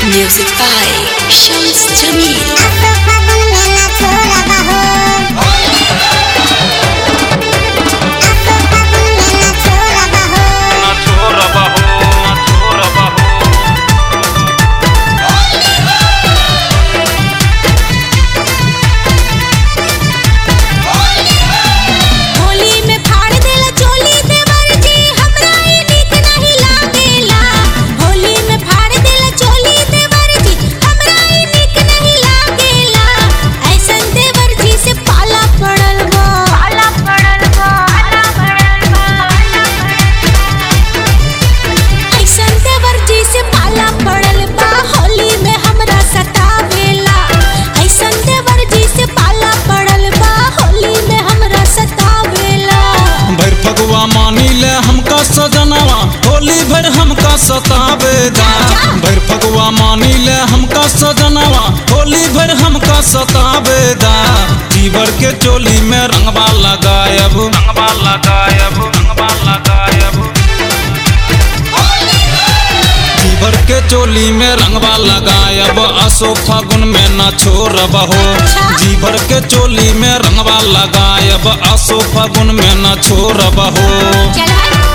Music by Shams Jamil. सजनवा होली भर हमका सतावेदा भर फगुआ मानी ले हमका सजनवा होली भर हमका सतावेदा जीवर के चोली में रंगवा लगायब रंगवा लगायब रंगवा लगायब जीवर के चोली में रंगवा लगायब असो फागुन में न छोड़ब हो जीवर के चोली में रंगवा लगायब असो फागुन में न छोड़ब हो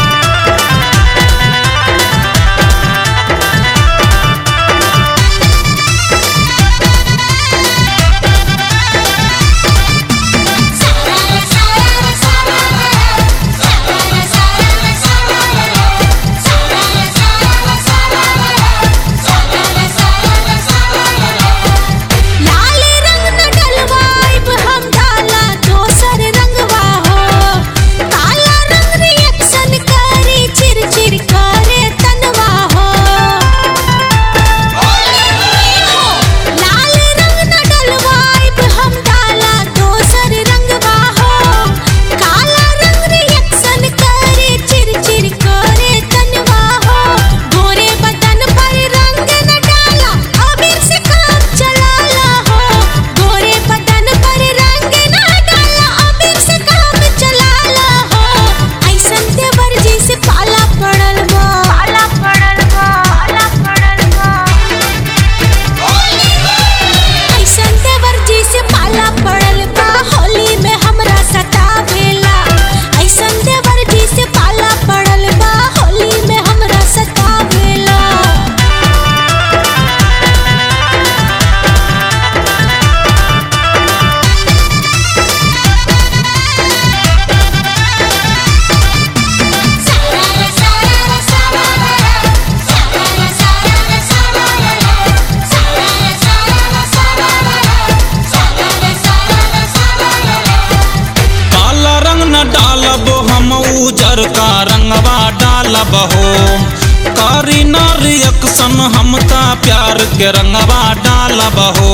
उजर का रंगवा डालब हो कारी नारियक्सन हमका प्यार के रंगवा डालब हो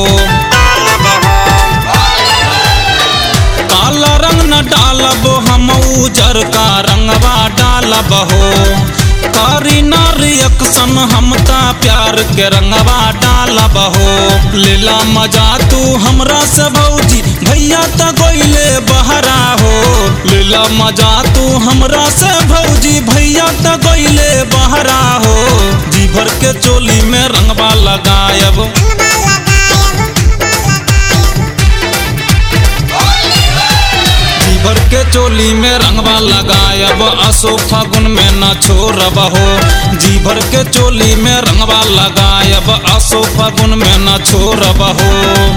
काला रंग न डालब हम उजर का रंगवा डालब हो कारी नारियक्सन हमका प्यार के रंगवा डालब हो लेला मजा तू हमरा से भौजी भैया त गोइले बहरा हो लेला मजा तू हमरा से भौजी भैया त गोइले बहरा हो जी भर के चोली में रंगवा लगायब जी भर के चोली में रंगवा लगायब असो फागुन में न छोड़ब हो जी भर के चोली में रंगवा लगायब असो फागुन में न छोड़ब हो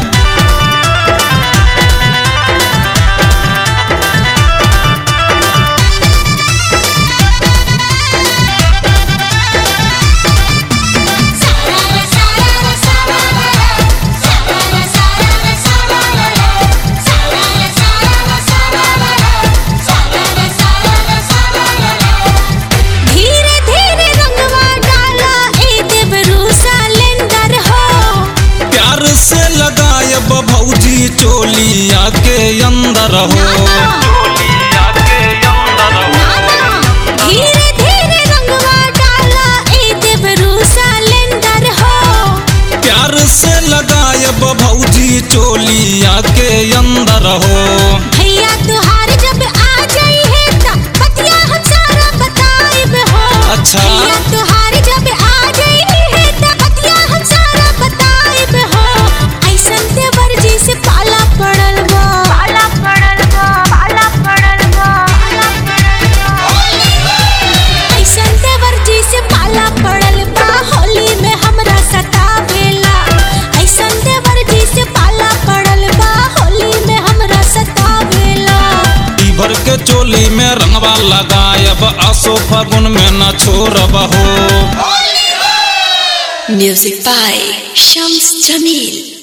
भौजी चोलिया के अंदर हो धीरे धीरे रंगवा डाला ए देवरू सालेंदर हो प्यार से लगायब भौजी चोलिया के अंदर हो भैया तुहार जब आ जाई है त बतिया हम सारा बताइब हो अच्छा भैया तुहार जब आ जाई है त बतिया हम सारा रंगवा लगायब असो फगुन में न छोड़ब हो। Music by Shams Jamil.